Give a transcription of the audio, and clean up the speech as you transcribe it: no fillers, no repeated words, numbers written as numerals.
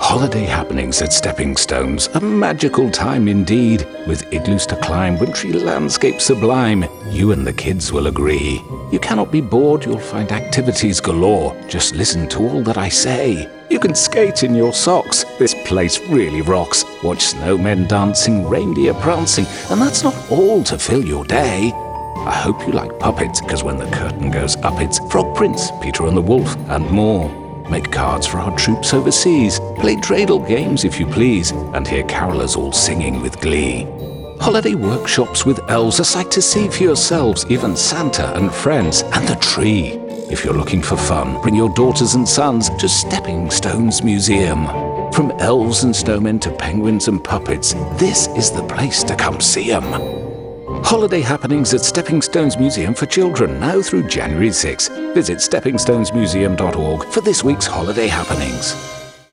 Holiday happenings at Stepping Stones, a magical time indeed. With igloos to climb, wintry landscapes sublime, you and the kids will agree. You cannot be bored, you'll find activities galore. Just listen to all that I say. You can skate in your socks, this place really rocks. Watch snowmen dancing, reindeer prancing, and that's not all to fill your day. I hope you like puppets, because when the curtain goes up, it's Frog Prince, Peter and the Wolf, and more. Make cards for our troops overseas, play dreidel games if you please, and hear carolers all singing with glee. Holiday workshops with elves, a sight to see for yourselves, even Santa and friends, and the tree. If you're looking for fun, bring your daughters and sons to Stepping Stones Museum. From elves and snowmen to penguins and puppets, this is the place to come see 'em. Holiday happenings at Stepping Stones Museum for children, now through January 6. Visit steppingstonesmuseum.org for this week's holiday happenings.